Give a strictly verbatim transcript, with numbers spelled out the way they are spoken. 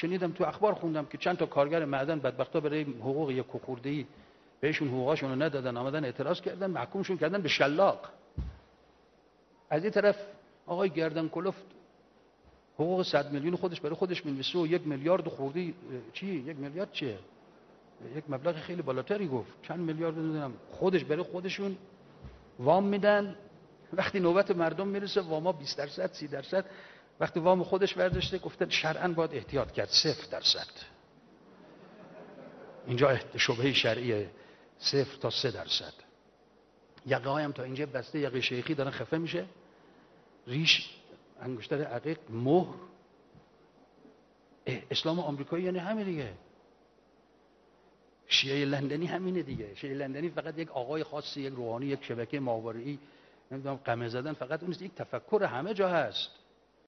شنیدم تو اخبار خوندم که چند تا کارگر معدن بدبختا برای حقوق یک خورده‌ای بهشون حقوقاشون رو ندادن، آمدن اعتراض کردن، محکومشون کردن به شلاق. از این طرف آقای گردن کلفت حقوق صد میلیون خودش برای خودش می‌نویسه و یک میلیارد خورده چی؟ یک میلیارد چیه؟ یک مبلغ خیلی بالاتری گفت. چند میلیارد نمیدونم. خودش برای خودشون وام میدن. وقتی نوبت مردم میرسه واما بیست درصد سی درصد. وقتی وام خودش برداشته گفتن شرعاً باید احتیاط کرد صفر درصد. اینجا شبهه شرعیه صفر تا سه درصد. یقه هایم تا اینجا بسته، یقه شیخی دارن خفه میشه، ریش انگشتر عقیق مهر. اسلام آمریکایی یعنی همین دیگه. شیعه لندنی همینه دیگه. شیعه لندنی فقط یک آقای خاصی، یک روحانی، یک شبکه ماورایی نمیدونم قمه زدن، فقط اون یک تفکر همه جا هست.